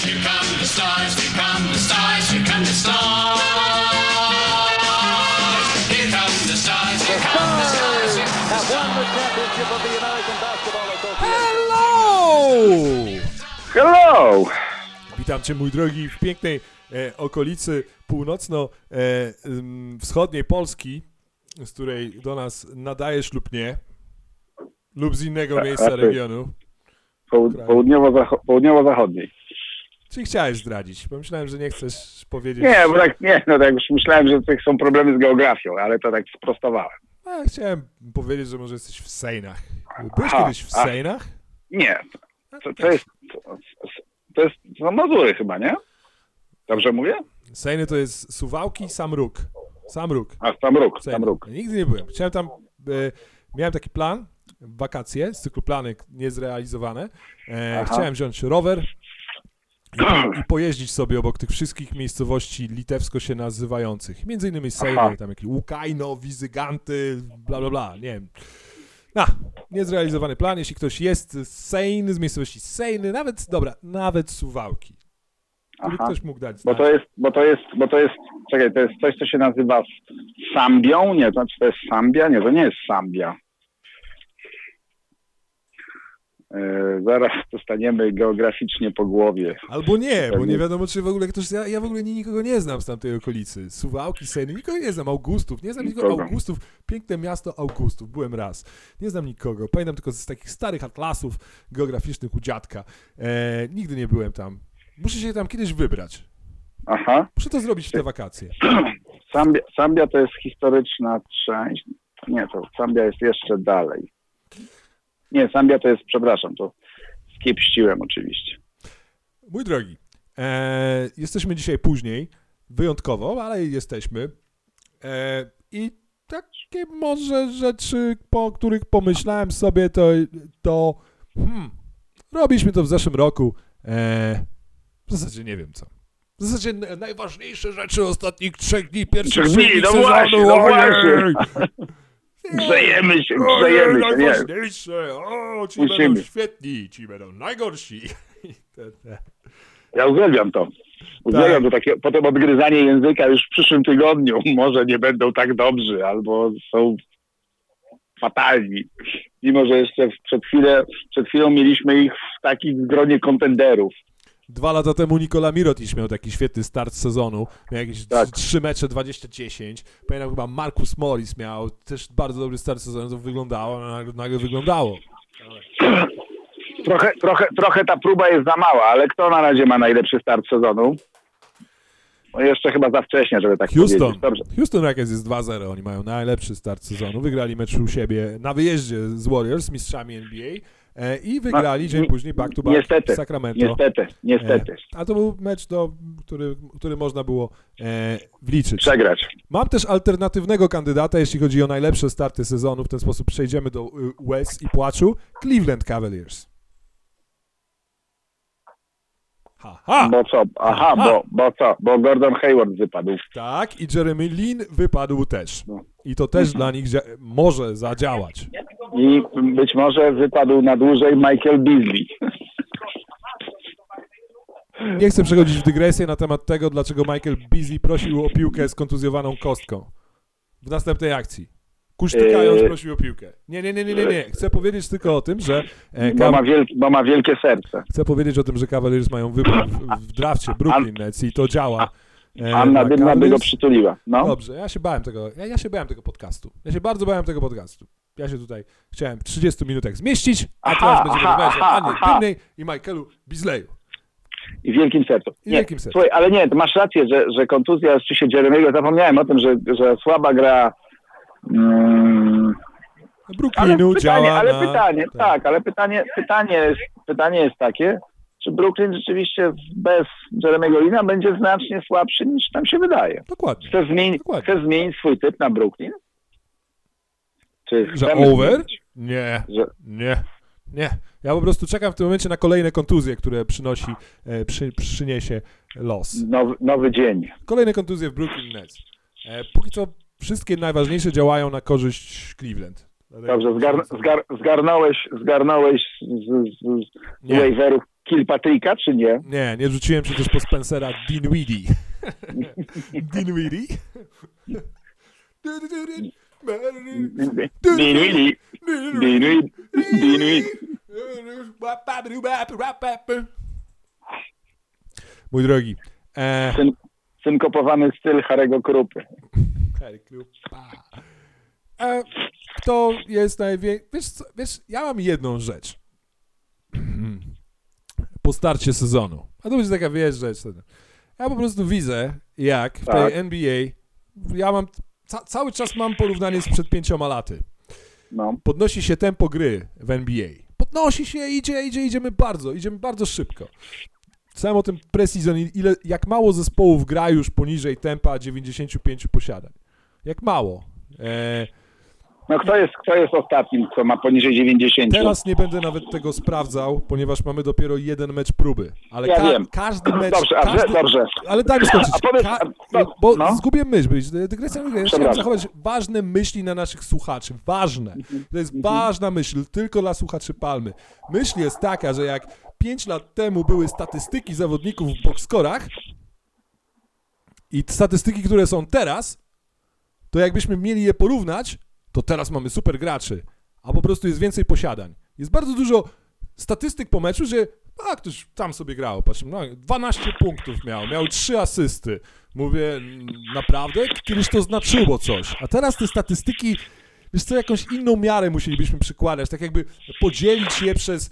here come the stars, here come the stars, here come the stars. Here come the stars, here come the stars. Have won the championship of the American Basketball Association. Hello! Witam Cię, mój drogi, w pięknej okolicy północno-wschodniej Polski, z której do nas nadajesz lub nie, lub z innego miejsca regionu. Południowo-zachodniej. Czy chciałeś zdradzić? Pomyślałem, że nie chcesz powiedzieć. Nie, bo tak już myślałem, że to są problemy z geografią, ale to tak sprostowałem. Chciałem powiedzieć, że może jesteś w Sejnach. Byłeś kiedyś w Sejnach? Nie. To są Mazury chyba, nie? Dobrze mówię? Sejny to jest Suwałki, Samruk. Samruk. Samruk. Ja nigdy nie byłem. Chciałem tam, miałem taki plan, wakacje, z cyklu plany niezrealizowane. Chciałem wziąć rower i pojeździć sobie obok tych wszystkich miejscowości litewsko się nazywających. Między innymi Sejny, tam jakieś Łukajno, Wizyganty, bla bla bla, nie wiem. Niezrealizowany plan. Jeśli ktoś jest z Sejny, z miejscowości Sejny, nawet Suwałki. Ktoś mógł dać znać. Bo to jest, czekaj, to jest coś, co się nazywa Sambią? Nie, to znaczy to jest Sambia? Nie, to nie jest Sambia. Zaraz dostaniemy geograficznie po głowie. Albo nie, bo nie wiadomo, czy w ogóle ktoś... Ja w ogóle nikogo nie znam z tamtej okolicy. Suwałki, Sejny, nikogo nie znam. Augustów, nie znam nikogo. Augustów, piękne miasto Augustów. Byłem raz. Nie znam nikogo. Pamiętam tylko z takich starych atlasów geograficznych u dziadka. Nigdy nie byłem tam. Muszę się tam kiedyś wybrać. Muszę to zrobić w te wakacje. Sambia to jest historyczna część. Nie, to Sambia jest jeszcze dalej. Nie, Sambia to jest, przepraszam, to skiepściłem oczywiście. Mój drogi, jesteśmy dzisiaj później, wyjątkowo, ale jesteśmy. I takie może rzeczy, po których pomyślałem sobie, to robiliśmy to w zeszłym roku. W zasadzie nie wiem co. W zasadzie najważniejsze rzeczy ostatnich 3 dni, pierwszych 3 dni sezonu. No właśnie. Grzejemy się. Najważniejsze. Ci będą świetni, ci będą najgorsi. Ja uwielbiam to. Uwielbiam to takie, potem odgryzanie języka już w przyszłym tygodniu. Może nie będą tak dobrzy, albo są fatalni. Mimo, że jeszcze przed chwilą mieliśmy ich w takim gronie kontenderów. 2 lata temu Nikola Mirotic miał taki świetny start sezonu. Miał jakieś 3 mecze 20-10. Pamiętam chyba Marcus Morris miał też bardzo dobry start sezonu. To wyglądało, nagle wyglądało. Trochę ta próba jest za mała, ale kto na razie ma najlepszy start sezonu? No jeszcze chyba za wcześnie, żeby tak powiedzieć. Houston Rockets jest 2-0. Oni mają najlepszy start sezonu. Wygrali mecz u siebie na wyjeździe z Warriors, mistrzami NBA. I wygrali dzień później back-to-back w Sacramento. Niestety. A to był mecz, który można było wliczyć. Przegrać. Mam też alternatywnego kandydata, jeśli chodzi o najlepsze starty sezonu. W ten sposób przejdziemy do łez i płaczu. Cleveland Cavaliers. Bo Gordon Hayward wypadł. Tak, i Jeremy Lin wypadł też. I to też dla nich może zadziałać. I być może wypadł na dłużej Michael Beasley. Nie chcę przechodzić w dygresję na temat tego, dlaczego Michael Beasley prosił o piłkę z kontuzjowaną kostką w następnej akcji. Kusztykając prosił o piłkę. Nie. Chcę powiedzieć tylko o tym, że... Bo ma wielkie serce. Chcę powiedzieć o tym, że Cavaliers mają wybór w drafcie Brooklyn Nets i to działa. Anna Dymna by go przytuliła. No. Dobrze, ja się bałem tego podcastu. Ja się bardzo bałem tego podcastu. Ja się tutaj chciałem w 30 minutach zmieścić, a teraz będziemy rozmawiać o Annie Dymnej i Michaelu Beasleyu. I wielkim sercu. Słuchaj, ale nie, to masz rację, że kontuzja oczywiście Jeremy'ego, zapomniałem o tym, że słaba gra Brooklynu działa pytanie jest takie, czy Brooklyn rzeczywiście bez Jeremy'ego Lina będzie znacznie słabszy niż nam się wydaje. Dokładnie. Chcesz zmienić swój typ na Brooklyn? Czy że over? Nie. Ja po prostu czekam w tym momencie na kolejne kontuzje, które przyniesie los. Nowy dzień. Kolejne kontuzje w Brooklyn Nets. Póki co wszystkie najważniejsze działają na korzyść Cleveland. Dobrze, zgarnąłeś z waiverów Kilpatricka, czy nie? Nie rzuciłem się też po Spencera Dinwiddie. Dinwiddie? Dinwiddie. Mój drogi. Synkopowany styl Harry'ego Krupy. Harry Krupa. Kto jest największy... Wiesz, ja mam jedną rzecz. Po starcie sezonu. A to będzie taka, wiesz, rzecz. Ja po prostu widzę, jak w tej NBA ja mam... Cały czas mam porównanie sprzed 5 laty. No. Podnosi się tempo gry w NBA. Podnosi się, idziemy bardzo szybko. Sam o tym pre-season, jak mało zespołów gra już poniżej tempa 95 posiadań. Jak mało. No kto jest ostatnim, kto ma poniżej 90? Teraz nie będę nawet tego sprawdzał, ponieważ mamy dopiero jeden mecz próby. Ale ja wiem. Każdy mecz... Dobrze. Ale daj mi skończyć. No. Zgubię myśl. Dygresja, ja chciałem zachować ważne myśli na naszych słuchaczy. Ważne. To jest ważna myśl, tylko dla słuchaczy Palmy. Myśl jest taka, że jak 5 lat temu były statystyki zawodników w boxscorach i statystyki, które są teraz, to jakbyśmy mieli je porównać, to teraz mamy super graczy, a po prostu jest więcej posiadań. Jest bardzo dużo statystyk po meczu, że ktoś tam sobie grał, patrz, 12 punktów miał 3 asysty. Mówię, naprawdę? Kiedyś to znaczyło coś. A teraz te statystyki, wiesz co, jakąś inną miarę musielibyśmy przykładać, tak jakby podzielić je przez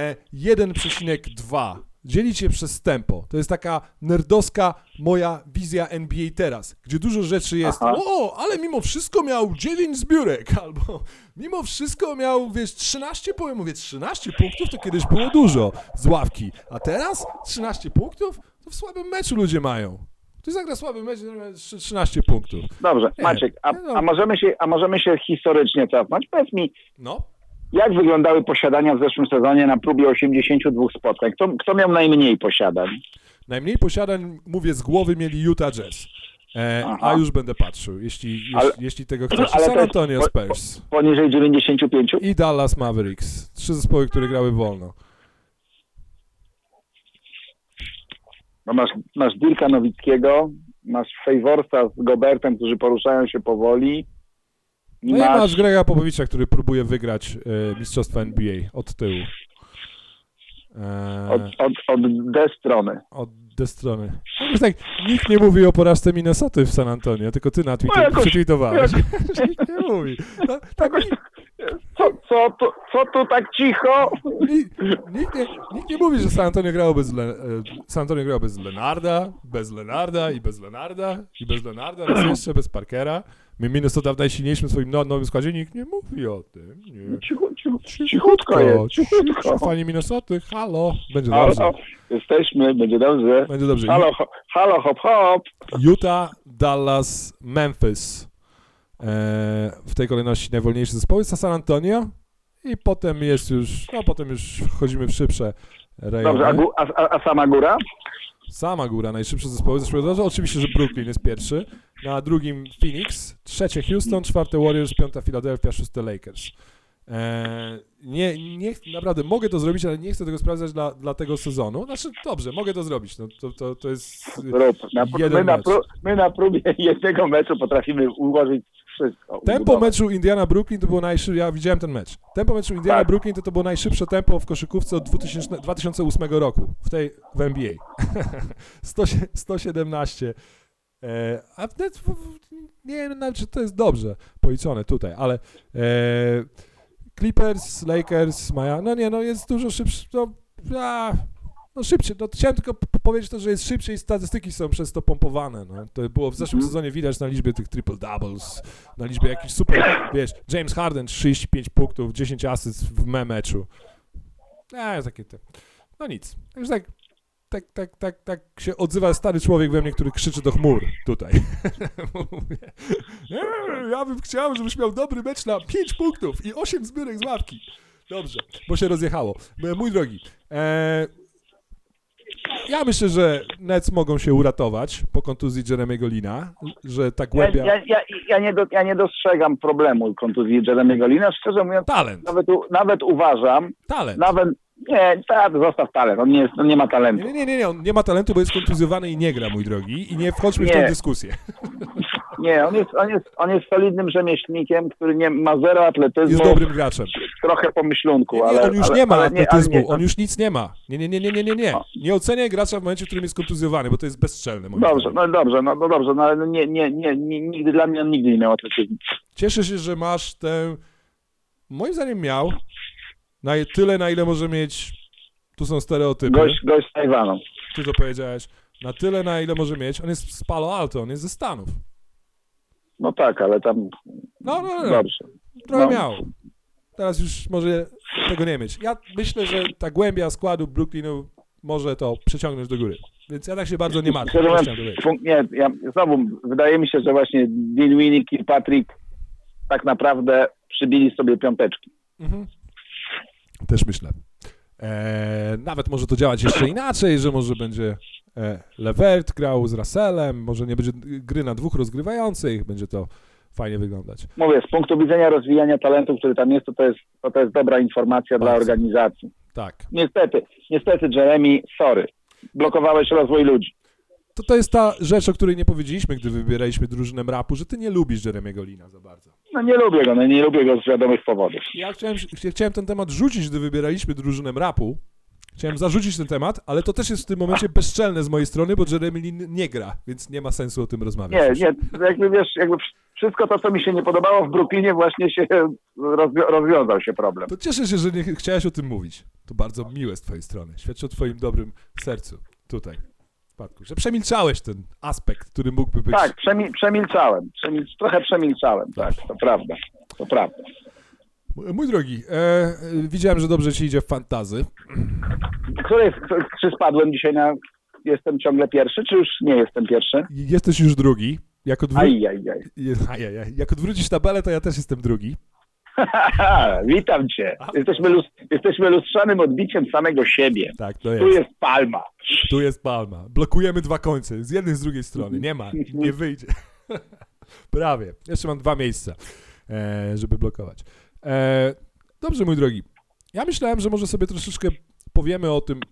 1,2. Dzielić je przez tempo. To jest taka nerdowska moja wizja NBA teraz, gdzie dużo rzeczy jest, ale mimo wszystko miał 9 zbiórek, albo mimo wszystko miał, 13 punktów to kiedyś było dużo z ławki, a teraz 13 punktów to w słabym meczu ludzie mają. Tu zagra słaby mecz, 13 punktów. Dobrze, Maciek, a możemy się historycznie cofnąć? Powiedz mi, jak wyglądały posiadania w zeszłym sezonie na próbie 82 spotkań? Kto miał najmniej posiadań? Najmniej posiadań, mówię z głowy, mieli Utah Jazz. A już będę patrzył, jeśli tego chcesz. San Antonio Spurs. Poniżej 95? I Dallas Mavericks. 3 zespoły, które grały wolno. No masz Dirka Nowickiego, masz Favorsa z Gobertem, którzy poruszają się powoli. I masz Grega Popowicza, który próbuje wygrać mistrzostwa NBA od tyłu. Od D strony. Od D strony. No, tak, nikt nie mówi o porażce Minnesoty w San Antonio, tylko ty na przetweetowałeś. Nikt nie mówi. No, tak, Co tu tak cicho? Nikt nie mówi, że San Antonio grało bez Lenarda, bez Lenarda, raz jeszcze bez Parkera. Minnesota w najsilniejszym swoim nowym składzie, nikt nie mówi o tym. Nie. Cichutko jest. Fani Minnesoty, halo. Będzie dobrze. Jesteśmy, będzie dobrze. Będzie dobrze. Halo, hop, hop. Utah, Dallas, Memphis. W tej kolejności najwolniejsze zespoły, San Antonio i potem jest już, wchodzimy w szybsze rejony. Dobrze, a sama góra? Sama góra, najszybsze zespoły zeszłego roku. Oczywiście, że Brooklyn jest pierwszy, na drugim Phoenix, trzecie Houston, czwarte Warriors, piąta Philadelphia, szóste Lakers. Naprawdę mogę to zrobić, ale nie chcę tego sprawdzać dla tego sezonu. Znaczy, dobrze, mogę to zrobić. No, to jest jeden mecz. My na próbie jednego meczu potrafimy ułożyć wszystko. Tempo meczu Indiana-Brooklyn to było najszybsze. Ja widziałem ten mecz. Tempo meczu Indiana-Brooklyn to było najszybsze tempo w koszykówce od 2008 roku w NBA. 117. A nie wiem, czy to jest dobrze policzone tutaj, ale Clippers, Lakers, jest dużo szybszy. Szybciej. Chciałem tylko powiedzieć to, że jest szybciej i statystyki są przez to pompowane. No. To było w zeszłym sezonie widać na liczbie tych triple-doubles, na liczbie jakichś super, James Harden 35 punktów, 10 asyst w meczu. Takie te. No nic. Tak się odzywa stary człowiek we mnie, który krzyczy do chmur tutaj. Ja bym chciał, żebyś miał dobry mecz na 5 punktów i 8 zbiórek z ławki. Dobrze, bo się rozjechało. Mój drogi, ja myślę, że Nets mogą się uratować po kontuzji Jeremy'ego Lina, że ta głębia... Ja nie dostrzegam problemu kontuzji Jeremy'ego Lina. Szczerze mówiąc, talent. Nawet uważam, talent. Nie, zostaw talent. On nie ma talentu. Nie, on nie ma talentu, bo jest kontuzjowany i nie gra, mój drogi. I nie wchodźmy w tę dyskusję. Nie, on jest solidnym rzemieślnikiem, który nie ma zero atletyzmu. Jest dobrym graczem. Trochę pomyślunku, Nie, ale... on już nie ma atletyzmu, ale on już nic nie ma. Nie. Nie oceniaj gracza w momencie, w którym jest kontuzjowany, bo to jest bezczelne. Dobrze, ale nigdy dla mnie on nigdy nie miał atletyzmu. Cieszę się, że masz tę... Moim zdaniem miał tyle, na ile może mieć... Tu są stereotypy. Gość z Tajwanu. Ty to powiedziałeś. Na tyle, na ile może mieć. On jest z Palo Alto, on jest ze Stanów. No tak, ale tam... No. Dobrze. Trochę miał. Teraz już może tego nie mieć. Ja myślę, że ta głębia składu Brooklynu może to przeciągnąć do góry. Więc ja tak się bardzo nie martwię. Wydaje mi się, że właśnie Dean Winnick i Patrick tak naprawdę przybili sobie piąteczki. Mhm. Też myślę. Nawet może to działać jeszcze inaczej, że może będzie Levert grał z Russellem, może nie będzie gry na dwóch rozgrywających, będzie to fajnie wyglądać. Mówię, z punktu widzenia rozwijania talentu, który tam jest, to jest dobra informacja dla organizacji. Tak. Niestety, Jeremy, sorry, blokowałeś rozwój ludzi. To jest ta rzecz, o której nie powiedzieliśmy, gdy wybieraliśmy drużynę Rapu, że ty nie lubisz Jeremy'ego Lina za bardzo. No nie lubię go z wiadomych powodów. Ja chciałem ten temat rzucić, gdy wybieraliśmy drużynę Rapu. Chciałem zarzucić ten temat, ale to też jest w tym momencie bezczelne z mojej strony, bo Jeremy Lin nie gra, więc nie ma sensu o tym rozmawiać. Nie, jakby wszystko to, co mi się nie podobało w Brooklynie, właśnie się rozwiązał się problem. To cieszę się, że nie chciałeś o tym mówić. To bardzo miłe z twojej strony. Świadczy o twoim dobrym sercu tutaj. Że przemilczałeś ten aspekt, który mógłby być... Tak, przemilczałem. Trochę przemilczałem, tak, to prawda. Mój drogi, widziałem, że dobrze ci idzie w fantazy. Czy spadłem dzisiaj na... Jestem ciągle pierwszy, czy już nie jestem pierwszy? Jesteś już drugi. Ajajaj. Jak odwrócisz tabelę, to ja też jestem drugi. Witam cię. Jesteśmy lustrzanym odbiciem samego siebie. Tak, to jest. Tu jest palma. Blokujemy dwa końce. Z jednej, z drugiej strony. Nie wyjdzie. Prawie. Jeszcze mam 2 miejsca, żeby blokować. Dobrze, mój drogi. Ja myślałem, że może sobie troszeczkę powiemy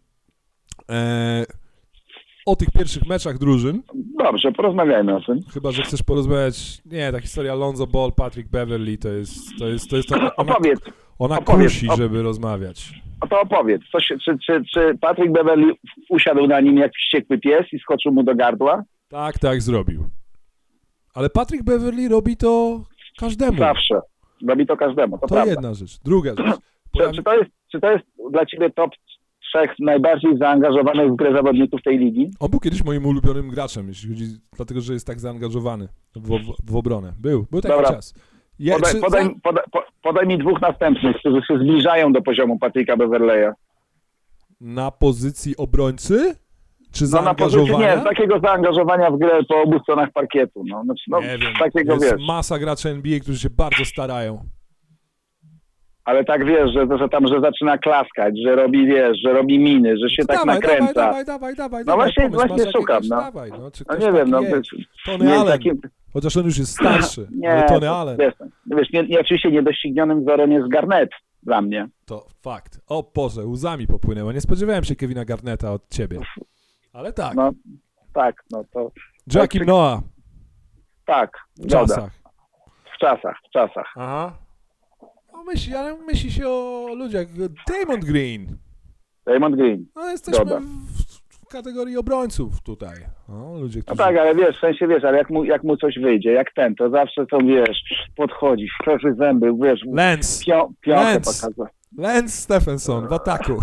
o tych pierwszych meczach drużyn. Dobrze, porozmawiajmy o tym. Chyba że chcesz porozmawiać... Nie, ta historia Lonzo Ball, Patrick Beverley, to jest opowiedz. Ona kusi, żeby rozmawiać. To opowiedz. Czy Patrick Beverley usiadł na nim jak wściekły pies i skoczył mu do gardła? Tak zrobił. Ale Patrick Beverley robi to każdemu. Zawsze. Robi to każdemu, to prawda. jedna rzecz. Druga rzecz. Czy to jest dla ciebie top 3 najbardziej zaangażowanych w grę zawodników tej ligi? On był kiedyś moim ulubionym graczem, jeśli chodzi, dlatego że jest tak zaangażowany w obronę. Był taki czas. Podaj mi 2 następnych, którzy się zbliżają do poziomu Patricka Beverleya. Na pozycji obrońcy? Czy zaangażowania? Nie, takiego zaangażowania w grę po obu stronach parkietu. Nie wiem, takiego, jest masa graczy NBA, którzy się bardzo starają. Ale tak wiesz, że zaczyna klaskać, że robi miny, że się tak nakręca. Dawaj. No właśnie szukam. Nie wiem, Tony Allen, chociaż on już jest starszy, ale Tony Allen. Wiesz, oczywiście niedoścignionym wzorem jest Garnett dla mnie. To fakt. O Boże, łzami popłynęło. Nie spodziewałem się Kevina Garnetta od ciebie. Ale tak. To... Joakim Noah. Tak, w czasach. W czasach. Aha. Myśli się o ludziach. Draymond Green. No jesteśmy w kategorii obrońców tutaj. Ludzie, którzy... No tak, ale wiesz, w sensie ale jak mu coś wyjdzie, jak ten, to zawsze to podchodzi, szczerzy zęby, pionkę pokazuje. Lance Stephenson w ataku.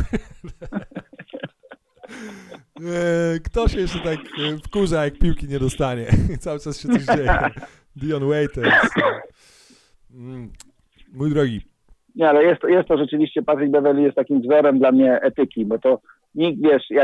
Kto się jeszcze tak wkurza, jak piłki nie dostanie? Cały czas się coś dzieje. Dion Waiters. Mój drogi. Nie, ale jest to rzeczywiście, Patrick Beverley jest takim wzorem dla mnie etyki, bo to nikt,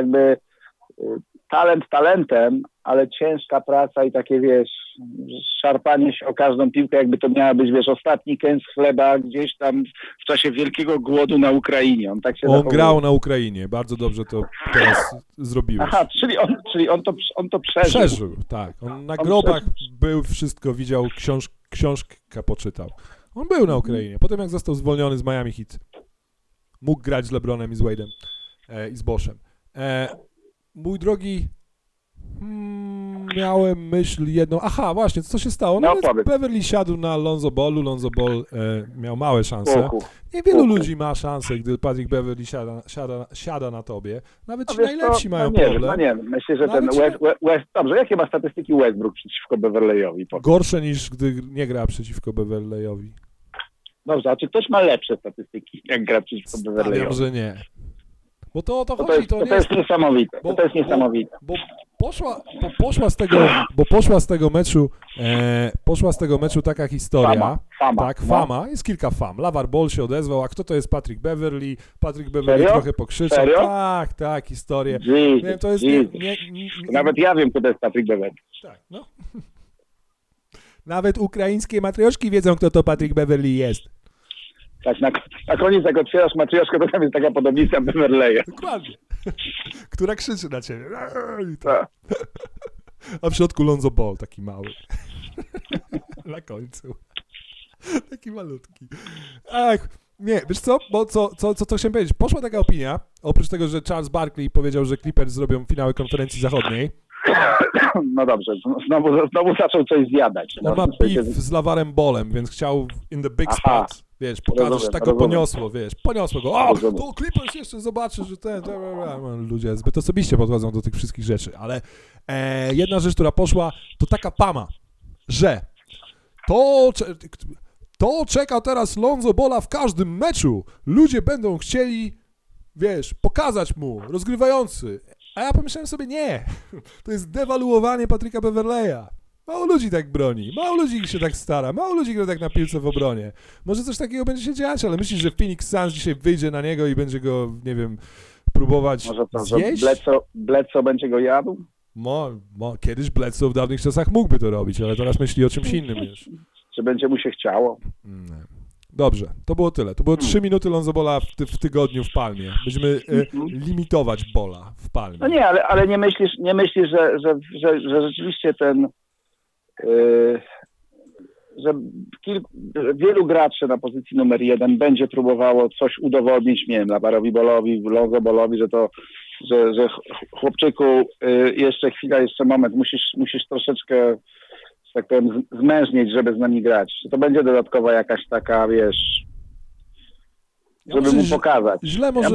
talent talentem, ale ciężka praca i takie, szarpanie się o każdą piłkę, jakby to miała być, ostatni kęs chleba gdzieś tam w czasie wielkiego głodu na Ukrainie. On grał na Ukrainie, bardzo dobrze to teraz zrobiłeś. Aha, czyli on to przeżył. Przeżył, tak. On na grobach był, wszystko widział, książkę poczytał. On był na Ukrainie, potem jak został zwolniony z Miami Heat. mógł grać z LeBronem i z Wade'em i z Boszem. Mój drogi, miałem myśl jedną. Aha, właśnie, co się stało? No, Nawet Beverly siadł na Lonzo Ballu. Lonzo Ball miał małe szanse. Niewielu ludzi ma szansę, gdy Patrick Beverly siada na tobie. Nawet ci najlepsi mają problem. Nie wiem. Myślę, że ten West... Dobrze, jakie ma statystyki Westbrook przeciwko Beverleyowi? Gorsze niż gdy nie gra przeciwko Beverleyowi. Dobrze, a czy ktoś ma lepsze statystyki, jak gra przeciwko Beverleyowi? Wiem, że nie. Bo to o to To chodzi. jest niesamowite. To jest niesamowite. Bo poszła z tego meczu taka historia. Fama. Jest kilka fam. LaVar Ball się odezwał, a kto to jest Patrick Beverly? Patrick Beverly Serio? trochę pokrzyczał. Serio? Tak, historię. Jesus, To jest Nawet ja wiem, kto to jest Patrick Beverly. Tak, no. Nawet ukraińskie matrioszki wiedzą, kto to Patrick Beverly jest. Tak, na koniec jak otwierasz matrioszkę, to tam jest taka podobnica Beverleya. Dokładnie. Która krzyczy na ciebie. Tak. A w środku Lonzo Ball, taki mały. Na końcu. Taki malutki. Ach, nie, wiesz co? Bo co chciałem powiedzieć? Poszła taka opinia, oprócz tego, że Charles Barkley powiedział, że Clippers zrobią finały konferencji zachodniej. No dobrze, znowu zaczął coś zjadać. On ma beef z LaVarem Ballem, więc chciał in the big spot, wiesz, pokazać, że tak go poniosło, poniosło go. O, to Clippers jeszcze zobaczy, że ludzie zbyt osobiście podchodzą do tych wszystkich rzeczy, ale jedna rzecz, która poszła, to taka fama, że to czeka teraz Lonzo Balla w każdym meczu. Ludzie będą chcieli, wiesz, pokazać mu, rozgrywający. A ja pomyślałem sobie, nie, to jest dewaluowanie Patricka Beverleya. Mało ludzi tak broni, mało ludzi się tak stara, mało ludzi gra tak na piłce w obronie. Może coś takiego będzie się dziać, ale myślisz, że Phoenix Suns dzisiaj wyjdzie na niego i będzie go, nie wiem, próbować zjeść? Bledsoe będzie go jadł? Kiedyś Bledsoe w dawnych czasach mógłby to robić, ale teraz myśli o czymś innym już. Czy będzie mu się chciało? Dobrze, to było tyle. To było 3 minuty Lonzo Balla w tygodniu w Palmie. Będziemy limitować Balla w Palmie. No nie, ale nie myślisz, że rzeczywiście ten... że wielu graczy na pozycji numer 1 będzie próbowało coś udowodnić, nie wiem, LaVarowi Ballowi, Lonzo Ballowi, że chłopczyku, jeszcze chwila, jeszcze moment, musisz troszeczkę, że tak powiem, zmężnieć, żeby z nami grać. To będzie dodatkowa jakaś taka, wiesz, żeby mu pokazać. Źle może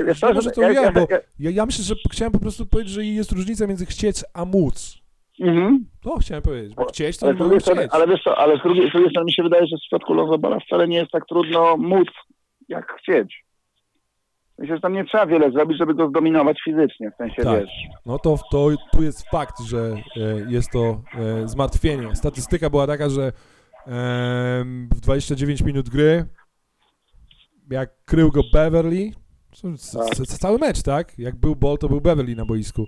ja myślę, że chciałem po prostu powiedzieć, że jest różnica między chcieć a móc. To chciałem powiedzieć, bo chcieć to nie mogę chcieć. Ale wiesz co, ale z drugiej strony mi się wydaje, że w przypadku Lonzo Balla wcale nie jest tak trudno móc, jak chcieć. Myślę, że tam nie trzeba wiele zrobić, żeby go zdominować fizycznie, w sensie, tak. wiesz. No to tu jest fakt, że jest to zmartwienie. Statystyka była taka, że w 29 minut gry, jak krył go Beverly, cały mecz, tak? Jak był Ball, to był Beverly na boisku.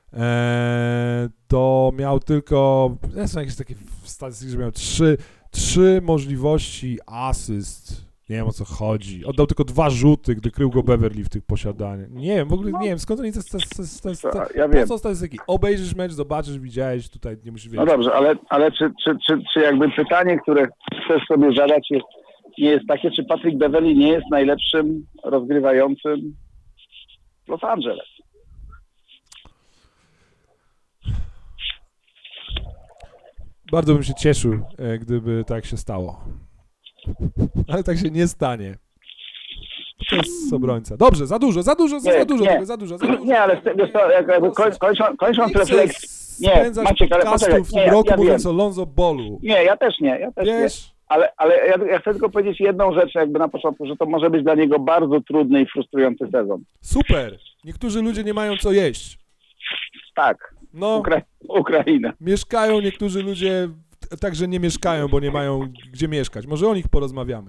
To miał tylko, są jakieś takie statystyki, że miał 3 możliwości asyst. Nie wiem, o co chodzi. Oddał tylko 2 rzuty, gdy krył go Beverly w tych posiadaniach. Nie wiem, w ogóle nie wiem, skąd oni ja wiem. Po co statystyki? Obejrzysz mecz, zobaczysz, widziałeś, tutaj nie musisz wiedzieć. No dobrze, ale czy jakby pytanie, które chcesz sobie zadać nie jest takie, czy Patrick Beverly nie jest najlepszym rozgrywającym w Los Angeles? Bardzo bym się cieszył, gdyby tak się stało. Ale tak się nie stanie. To jest obrońca. Dobrze, za dużo. Nie, ale wiesz co, kończąc refleksję. Nie, Maciek, ale w tym roku mówiąc o Lonzo Ballu. Nie, ja też nie. Ale ja chcę tylko powiedzieć jedną rzecz jakby na początku, że to może być dla niego bardzo trudny i frustrujący sezon. Super. Niektórzy ludzie nie mają co jeść. Tak. No, Ukraina. Mieszkają niektórzy ludzie, także nie mieszkają, bo nie mają gdzie mieszkać. Może o nich porozmawiamy.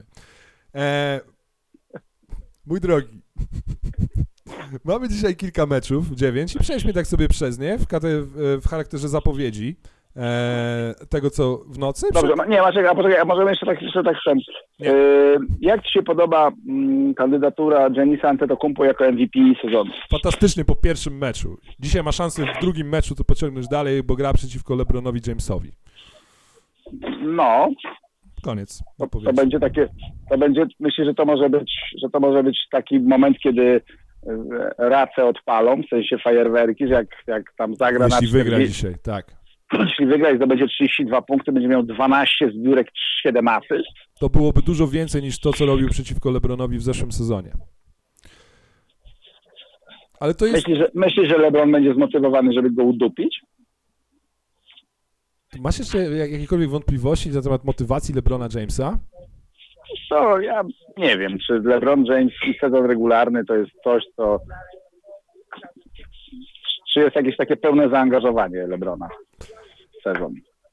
Mój drogi, mamy dzisiaj kilka meczów, 9, i przejdźmy tak sobie przez nie w charakterze zapowiedzi tego, co w nocy. Dobrze, nie, Maciek, a możemy jeszcze tak chcę. Jak ci się podoba kandydatura Giannisa Antetokounmpo jako MVP sezonu? Fantastycznie po pierwszym meczu. Dzisiaj ma szansę w drugim meczu to pociągnąć dalej, bo gra przeciwko LeBronowi Jamesowi. No. koniec To odpowiedzi. będzie takie, myślę, że to może być taki moment, kiedy race odpalą, w sensie fajerwerki, że jak tam zagra Jeśli na wygra 40, dzisiaj, tak. jeśli wygra i zdobędzie 32 punkty, będzie miał 12 zbiórek, 7 asyst. To byłoby dużo więcej niż to, co robił przeciwko LeBronowi w zeszłym sezonie. Ale to jest... Myślisz, że LeBron będzie zmotywowany, żeby go udupić? Masz jeszcze jakiekolwiek wątpliwości na temat motywacji LeBrona Jamesa? To ja nie wiem, czy LeBron James i sezon regularny to jest coś, co... Czy jest jakieś takie pełne zaangażowanie LeBrona w sezon?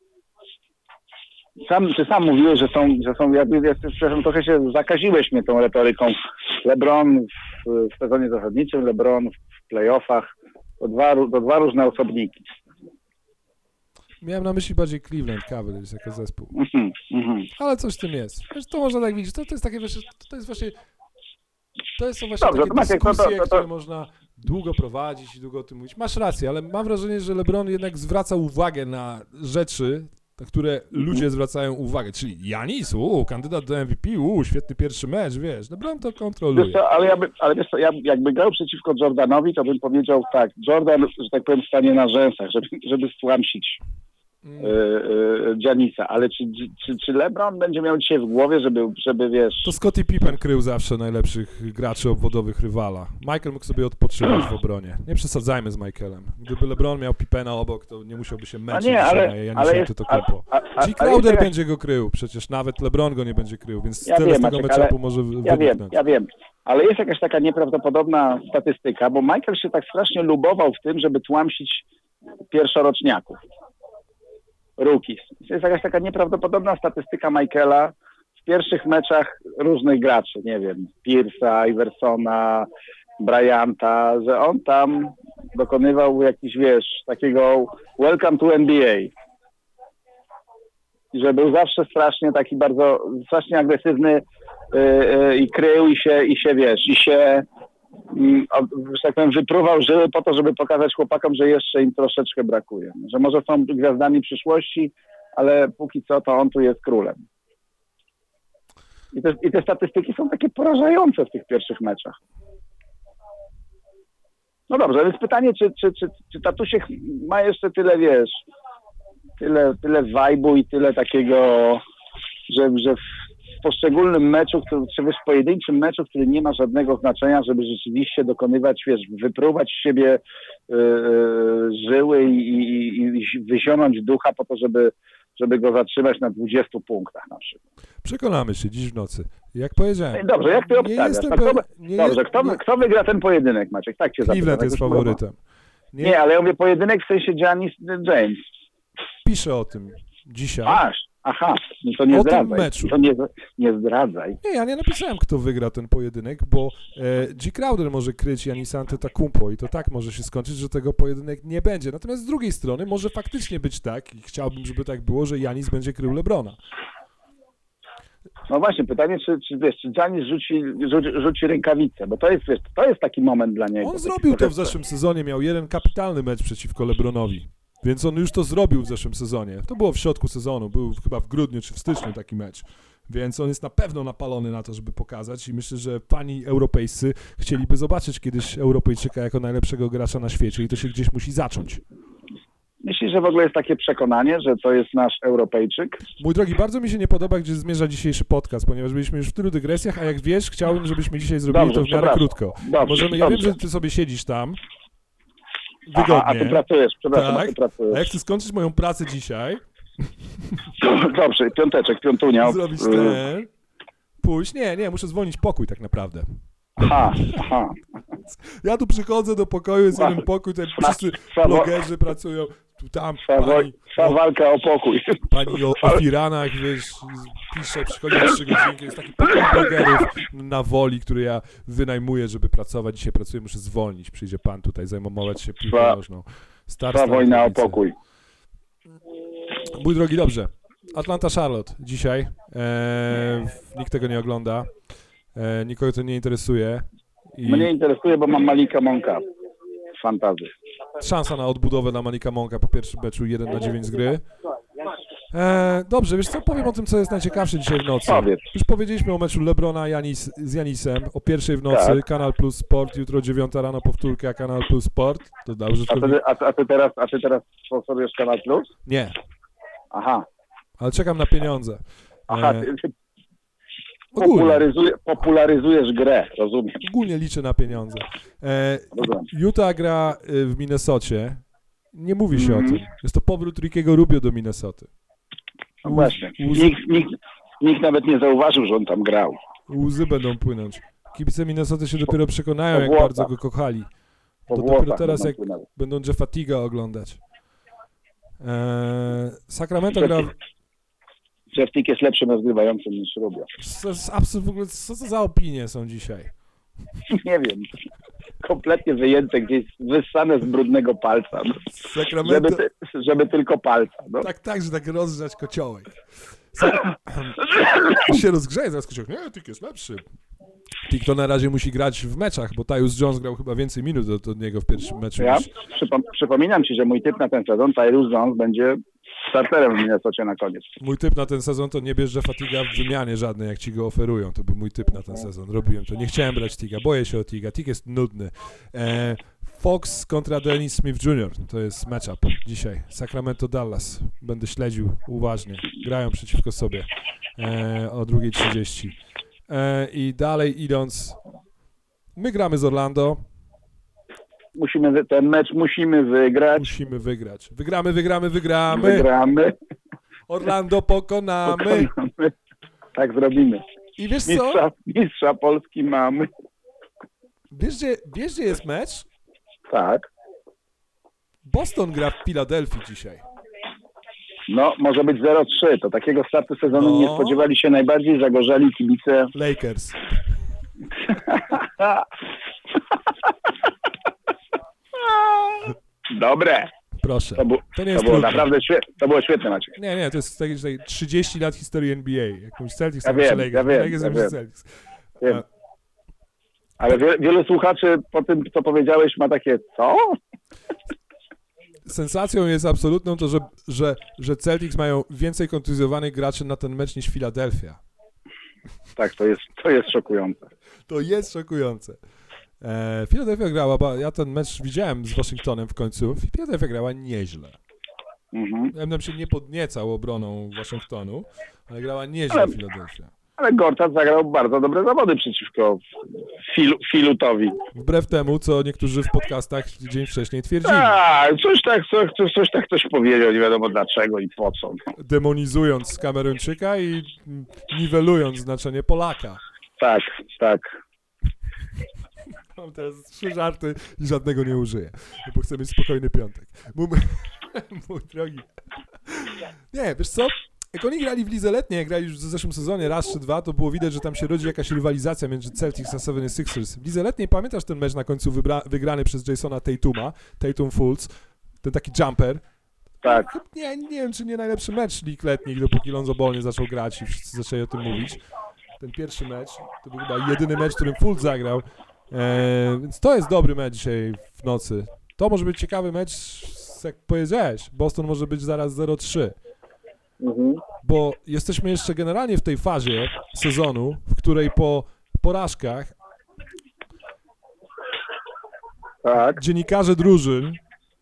Sam mówiłeś, że są przepraszam, trochę się zakaziłeś mnie tą retoryką. LeBron w sezonie zasadniczym, LeBron w playoffach, to dwa różne osobniki. Miałem na myśli bardziej Cleveland Cavaliers jako zespół. Mhm. Ale coś w tym jest. Wiesz, to można tak widzieć. To jest takie, wiesz, to są właśnie Dobrze, takie to Maciek, dyskusje, to- które można długo prowadzić i długo o tym mówić. Masz rację, ale mam wrażenie, że LeBron jednak zwraca uwagę na rzeczy, na które ludzie zwracają uwagę. Czyli Giannis, kandydat do MVP, świetny pierwszy mecz, wiesz. LeBron to kontroluje. Wiesz co, ale wiesz co, jakby grał przeciwko Jordanowi, to bym powiedział tak, Jordan, że tak powiem, stanie na rzęsach, żeby stłamsić Giannisa, ale czy LeBron będzie miał dzisiaj w głowie, żeby wiesz... To Scottie Pippen krył zawsze najlepszych graczy obwodowych rywala. Michael mógł sobie odpoczywać w obronie. Nie przesadzajmy z Michaelem. Gdyby LeBron miał Pippena obok, to nie musiałby się męczyć na Janisa Antetokounmpo. G. Crowder będzie go krył, przecież nawet LeBron go nie będzie krył, więc tyle z tego meczapu może wyniknąć. Ja wiem, ale jest jakaś taka nieprawdopodobna statystyka, bo Michael się tak strasznie lubował w tym, żeby tłamsić pierwszoroczniaków. Rookies. Jest jakaś taka nieprawdopodobna statystyka Michaela w pierwszych meczach różnych graczy, nie wiem, Pierce'a, Iversona, Bryanta, że on tam dokonywał jakiś, wiesz, takiego welcome to NBA. I że był zawsze strasznie taki bardzo, strasznie agresywny i krył i się, wiesz, że tak powiem, wypruwał żyły po to, żeby pokazać chłopakom, że jeszcze im troszeczkę brakuje. Że może są gwiazdami przyszłości, ale póki co to on tu jest królem. I te statystyki są takie porażające w tych pierwszych meczach. No dobrze, więc pytanie, czy Tatusiek ma jeszcze tyle, wiesz, tyle vibe'u i tyle takiego, że w poszczególnym meczu, czy w pojedynczym meczu, który nie ma żadnego znaczenia, żeby rzeczywiście dokonywać, wiesz, wypróbować z siebie żyły i wyzionąć ducha po to, żeby go zatrzymać na 20 punktach na przykład. Przekonamy się dziś w nocy. Jak powiedziałem. Dobrze, jak ty obstawiasz? Kto wygra ten pojedynek, Maciek? Tak cię Cleveland zapytam, jest jak już faworytem. Nie, ale ja mówię pojedynek w sensie Giannis James. Piszę o tym dzisiaj. Aha, no to nie O tym zdradzaj. meczu. To nie zdradzaj. Nie, ja nie napisałem, kto wygra ten pojedynek, bo G. Crowder może kryć Janisa Antetokounmpo i to tak może się skończyć, że tego pojedynek nie będzie. Natomiast z drugiej strony może faktycznie być tak, i chciałbym, żeby tak było, że Janis będzie krył LeBrona. No właśnie, pytanie, czy Giannis rzuci rękawicę, bo to jest taki moment dla niego. On zrobił to w zeszłym sezonie, miał jeden kapitalny mecz przeciwko LeBronowi. Więc on już to zrobił w zeszłym sezonie. To było w środku sezonu, był chyba w grudniu czy w styczniu taki mecz. Więc on jest na pewno napalony na to, żeby pokazać i myślę, że fani europejscy chcieliby zobaczyć kiedyś Europejczyka jako najlepszego gracza na świecie i to się gdzieś musi zacząć. Myślisz, że w ogóle jest takie przekonanie, że to jest nasz Europejczyk? Mój drogi, bardzo mi się nie podoba, gdzie zmierza dzisiejszy podcast, ponieważ byliśmy już w tylu dygresjach, a jak wiesz, chciałbym, żebyśmy dzisiaj zrobili to w miarę krótko. Ja wiem, że ty sobie siedzisz tam, wygodnie. Aha, a ty pracujesz, przepraszam, tak, a ty pracujesz. A jak chcę skończyć moją pracę dzisiaj... Dobrze, piątunia. Zrobić pójść. Nie, muszę zwolnić pokój tak naprawdę. Aha. Ja tu przychodzę do pokoju, jest jeden pokój, tutaj wszyscy blogerzy pracują, tu tam Trwa walka o pokój. Pani o firanach, wiesz, pisze, przychodzi na 3 godzinki, jest taki pokój blogerów na Woli, który ja wynajmuję, żeby pracować. Dzisiaj pracuję, muszę zwolnić, przyjdzie pan tutaj zajmować się piłką nożną. Trwa wojna o pokój. Mój drogi, dobrze. Atlanta Charlotte dzisiaj. Nikt tego nie ogląda. Nikogo to nie interesuje. Mnie interesuje, bo mam Malika Monka z fantasy. Szansa na odbudowę dla Malika Monka po pierwszym meczu 1/9 z gry. Dobrze, wiesz co, powiem o tym, co jest najciekawsze dzisiaj w nocy. Powiedz. Już powiedzieliśmy o meczu LeBrona z Janisem o 1:00 w nocy, Tak. Kanal Plus Sport, jutro 9 rano powtórka, Kanal Plus Sport. To dla użytkowników. A ty teraz sponsorujesz Kanal Plus? Nie, Aha. ale czekam na pieniądze. Aha, ty Ogólnie, popularyzujesz grę, rozumiem. ogólnie liczę na pieniądze. Rozumiem. Utah gra w Minnesocie. Nie mówi się o Mhm. tym. Jest to powrót Rickiego Rubio do Minnesoty. No właśnie. Łzy, Nikt nawet nie zauważył, że on tam grał. łzy będą płynąć. Kibice Minnesoty się dopiero przekonają, po jak włosach. bardzo go kochali. Po To dopiero włosach teraz, będą jak płynęły. będą Jeffa Tiga oglądać. Sacramento gra... Jeff Tick jest lepszym rozgrywającym niż Rubio. W ogóle, co to za opinie są dzisiaj? Nie wiem. Kompletnie wyjęte gdzieś, wyssane z brudnego palca. No. Sacramento... Żeby tylko palca. No. Tak, że tak rozgrzać kociołek. się rozgrzeje, zaraz kociołek. Nie, Tick jest lepszy. Tick to na razie musi grać w meczach, bo Tyus Jones grał chyba więcej minut od niego w pierwszym meczu. Ja niż... przypominam ci, że mój typ na ten sezon, Tyus Jones, będzie starterem w Minnesocie na koniec. Mój typ na ten sezon to nie bierz Jeffa Tiga w wymianie żadnej, jak ci go oferują. To był mój typ na ten sezon. Robiłem to. Nie chciałem brać Tiga. Boję się o Tiga. Tig jest nudny. Fox kontra Dennis Smith Jr. To jest matchup dzisiaj. Sacramento-Dallas. Będę śledził uważnie. Grają przeciwko sobie o 2:30. I dalej idąc, my gramy z Orlando. Ten mecz musimy wygrać. Musimy wygrać. Wygramy. Wygramy. Orlando pokonamy. Pokonamy. Tak zrobimy. I wiesz co? Mistrza Polski mamy. Wiesz, gdzie jest mecz? Tak. Boston gra w Filadelfii dzisiaj. No, może być 0-3. To takiego startu sezonu No. nie spodziewali się najbardziej zagorzali kibice. Lakers. Dobre. Proszę. To nie jest było trudne. naprawdę świetne. To było świetne, Maciek. Nie, to jest takie 30 lat historii NBA. Jakąś Celtics, Ja wiem, ja wiem, Lakers, ja wiem. Celtics. Wiem. Ale wielu słuchaczy po tym, co powiedziałeś, ma takie, co? Sensacją jest absolutną to, że Celtics mają więcej kontuzjowanych graczy na ten mecz niż Philadelphia. Tak, to jest szokujące. To jest szokujące. Philadelphia grała, ja ten mecz widziałem z Waszyngtonem w końcu. Philadelphia grała nieźle. Mhm. Ja bym się nie podniecał obroną Waszyngtonu, ale grała nieźle Philadelphia. Ale Gortat zagrał bardzo dobre zawody przeciwko Filutowi. Wbrew temu, co niektórzy w podcastach dzień wcześniej twierdzili. Tak, coś tak ktoś powiedział, nie wiadomo dlaczego i po co. No. Demonizując Kameruńczyka i niwelując znaczenie Polaka. Tak. Mam teraz 3 żarty i żadnego nie użyję, bo chcę mieć spokojny piątek. Mój drogi. Nie, wiesz co? Jak oni grali w lidze letniej, jak grali już w zeszłym sezonie raz czy dwa, to było widać, że tam się rodzi jakaś rywalizacja między Celtics a 76ers. W lidze letniej pamiętasz ten mecz na końcu wygrany przez Jasona Tatuma, Tatum Fultz, ten taki jumper? Tak. Nie wiem, czy nie najlepszy mecz lig letnich, dopóki Lonzo Ball nie zaczął grać i wszyscy zaczęli o tym mówić. Ten pierwszy mecz, to był chyba jedyny mecz, w którym Fultz zagrał. Więc to jest dobry mecz dzisiaj w nocy. To może być ciekawy mecz, jak powiedziałeś. Boston może być zaraz 0-3. Mhm. Bo jesteśmy jeszcze generalnie w tej fazie sezonu, w której po porażkach Tak. dziennikarze drużyn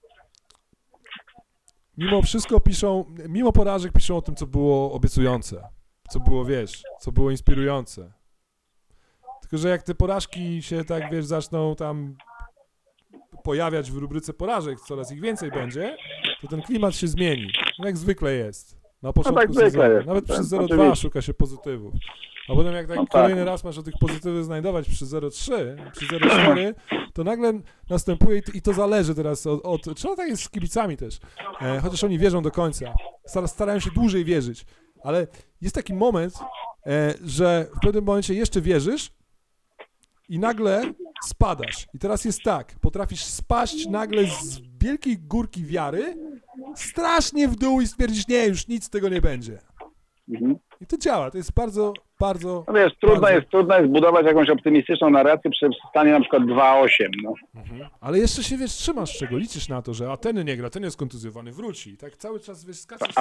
mimo wszystko piszą, mimo porażek piszą o tym, co było obiecujące, co było, co było inspirujące. Tylko że jak te porażki się tak, zaczną tam pojawiać w rubryce porażek, coraz ich więcej będzie, to ten klimat się zmieni, jak zwykle jest. Na początku tak zwykle sezonu. jest. Nawet przy Tak, 0,2 oczywiście. szuka się pozytywów. A potem jak kolejny raz masz o tych pozytywów znajdować przy 0,3, przy 0,4, to nagle następuje i to zależy teraz od czy tak jest z kibicami też, chociaż oni wierzą do końca, starają się dłużej wierzyć, ale jest taki moment, że w pewnym momencie jeszcze wierzysz i nagle spadasz. I teraz jest tak, potrafisz spaść nagle z wielkiej górki wiary strasznie w dół i stwierdzić, nie, już nic z tego nie będzie. Mhm. I to działa, to jest bardzo bardzo... No wiesz, trudno jest budować jakąś optymistyczną narrację przy stanie na przykład 2-8, no. Ale jeszcze się, wiesz, trzymasz czego, liczysz na to, że ten nie gra, ten jest kontuzjowany, wróci. Tak cały czas, wiesz, skaczesz.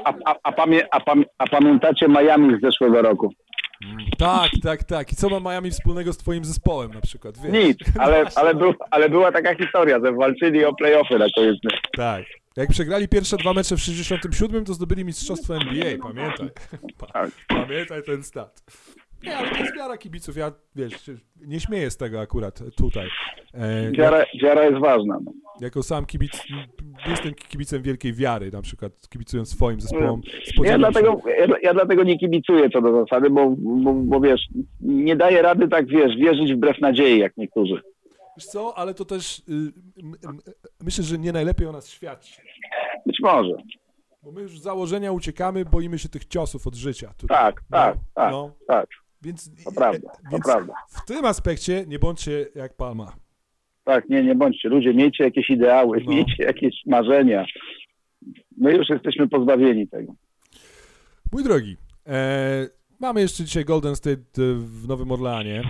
A pamiętacie Miami z zeszłego roku? Tak. I co ma Miami wspólnego z twoim zespołem na przykład, wiesz? Nic, ale była taka historia, że walczyli o play-offy na koniec. Tak. Jak przegrali pierwsze 2 mecze w 67, to zdobyli mistrzostwo NBA, pamiętaj. Pamiętaj ten stat. Nie, ale to jest wiara kibiców, ja, wiesz, nie śmieję z tego akurat tutaj. Wiara jest ważna. No. Jako sam kibic, jestem kibicem wielkiej wiary, na przykład kibicując swoim zespołom. Ja dlatego nie kibicuję co do zasady, bo wiesz, nie daję rady tak, wiesz, wierzyć wbrew nadziei, jak niektórzy. Wiesz co, ale to też myślę, że nie najlepiej o nas świadczy. Być może. Bo my już z założenia uciekamy, boimy się tych ciosów od życia. Tutaj. Tak. Więc, to prawda. W tym aspekcie nie bądźcie jak Palma. Tak, nie bądźcie. Ludzie, miejcie jakieś ideały, miejcie jakieś marzenia. My już jesteśmy pozbawieni tego. Mój drogi, mamy jeszcze dzisiaj Golden State w Nowym Orleanie.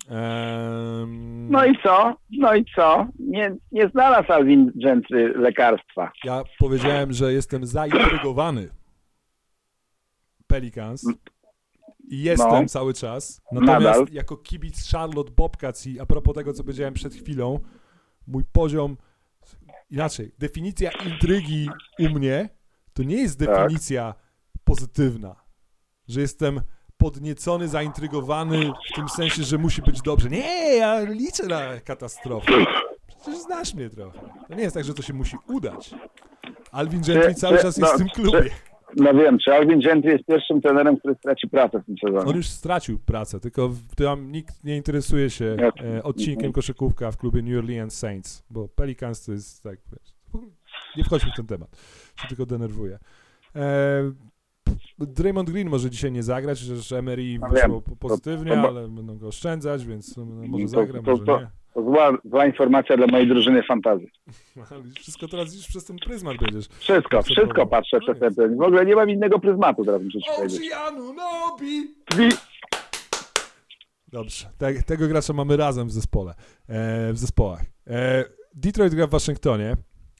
No i co? Nie znalazł Alvin Gentry lekarstwa. Ja powiedziałem, że jestem zaintrygowany Pelicans i jestem cały czas. Natomiast nadal. Jako kibic Charlotte Bobcats i a propos tego, co powiedziałem przed chwilą, mój poziom, inaczej, definicja intrygi u mnie to nie jest definicja pozytywna, że jestem podniecony, zaintrygowany w tym sensie, że musi być dobrze. Nie, ja liczę na katastrofę. Przecież znasz mnie trochę. To nie jest tak, że to się musi udać. Alvin Gentry cały czas jest w tym klubie. No wiem, czy Alvin Gentry jest pierwszym trenerem, który straci pracę w tym sezonie? On już stracił pracę, tylko tam nikt nie interesuje się odcinkiem koszykówka w klubie New Orleans Saints, bo Pelicans to jest tak, wiesz, nie wchodźmy w ten temat, się tylko denerwuje. Draymond Green może dzisiaj nie zagrać, że Emery wyszło pozytywnie, ale będą go oszczędzać, więc może zagra, może nie. To zła informacja dla mojej drużyny fantazji. Wszystko teraz już przez ten pryzmat będziesz. Wszystko patrzę przez ten. W ogóle nie mam innego pryzmatu teraz, muszę ci powiedzieć. Dobrze, tego gracza mamy razem w zespole, w zespołach. Detroit gra w Waszyngtonie.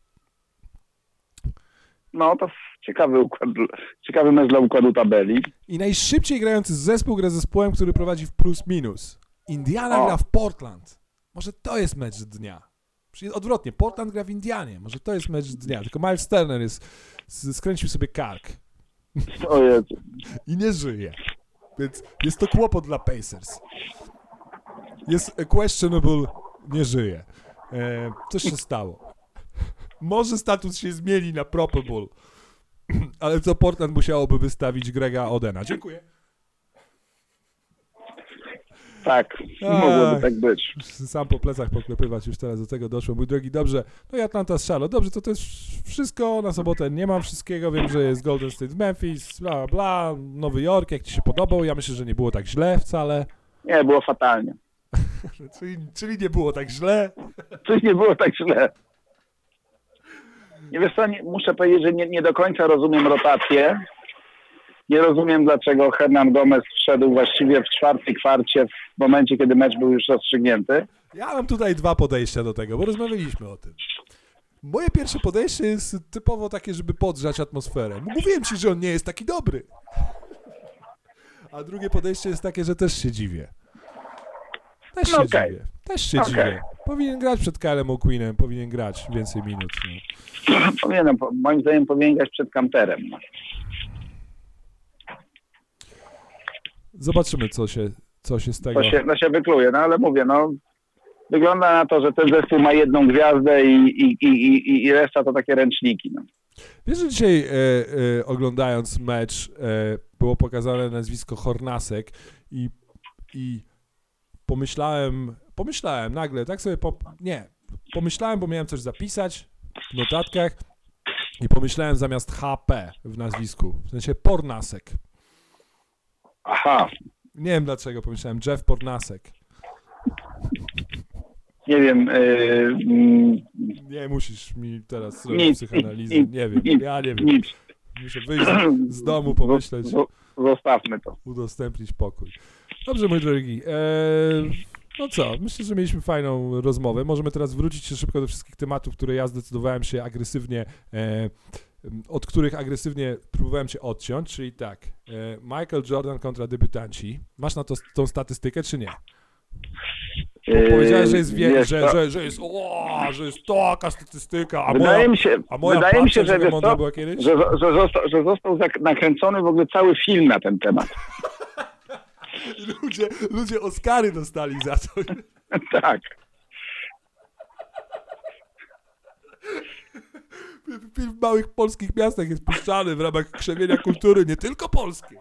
No to ciekawy mecz dla układu tabeli. I najszybciej grający zespół gra zespołem, który prowadzi w plus minus. Indiana gra w Portland. Może to jest mecz dnia. Odwrotnie, Portland gra w Indianie. Może to jest mecz dnia. Tylko Miles Turner skręcił sobie kark. O Jezu. I nie żyje. Więc jest to kłopot dla Pacers. Jest questionable, nie żyje. Coś się stało. Może status się zmieni na probable. Ale co Portland musiałoby wystawić Grega Odena. Dziękuję. Tak, mogłoby tak być. Sam po plecach poklepywać, już teraz do tego doszło. Mój drogi, dobrze. No i Atlanta z Charlotte. Dobrze, to jest wszystko. Na sobotę nie mam wszystkiego. Wiem, że jest Golden State Memphis, bla, bla, Nowy Jork. Jak ci się podobał? Ja myślę, że nie było tak źle wcale. Nie, było fatalnie. czyli nie było tak źle? Coś nie było tak źle. Nie wiesz co, muszę powiedzieć, że nie do końca rozumiem rotację. Nie rozumiem, dlaczego Hernan Gomez wszedł właściwie w czwartej kwarcie w momencie, kiedy mecz był już rozstrzygnięty. Ja mam tutaj dwa podejścia do tego, bo rozmawialiśmy o tym. Moje pierwsze podejście jest typowo takie, żeby podgrzać atmosferę. Mówiłem ci, że on nie jest taki dobry. A drugie podejście jest takie, że też się dziwię. Też się dziwię. Powinien grać przed Kylem O'Queenem, powinien grać więcej minut. No. Moim zdaniem powinien grać przed Kanterem. No. Zobaczymy, co się z tego... To się wykluje, no ale mówię, wygląda na to, że ten zespół ma jedną gwiazdę i reszta to takie ręczniki. No. Wiesz, że dzisiaj oglądając mecz było pokazane nazwisko Hornacek i pomyślałem nagle, tak sobie, pomyślałem, bo miałem coś zapisać w notatkach i pomyślałem zamiast HP w nazwisku, w sensie Pornasek. Aha. Nie wiem dlaczego pomyślałem Jeff Pornasek. Nie wiem. Nie musisz mi teraz zrobić psychoanalizę. Nie wiem, ja nie wiem. Muszę wyjść z domu, pomyśleć. zostawmy to. Udostępnić pokój. Dobrze, mój drogi. No co, myślę, że mieliśmy fajną rozmowę. Możemy teraz wrócić się szybko do wszystkich tematów, które ja zdecydowałem się agresywnie, od których agresywnie próbowałem się odciąć, czyli tak, Michael Jordan kontra debiutanci. Masz na to tą statystykę, czy nie? Powiedziałeś, że jest że jest taka statystyka, a Wydaje mi się, że, wiesz co, była kiedyś? że został nakręcony w ogóle cały film na ten temat. Ludzie Oscary dostali za to. Tak. Film w małych polskich miastach jest puszczany w ramach krzewienia kultury, nie tylko polskiej.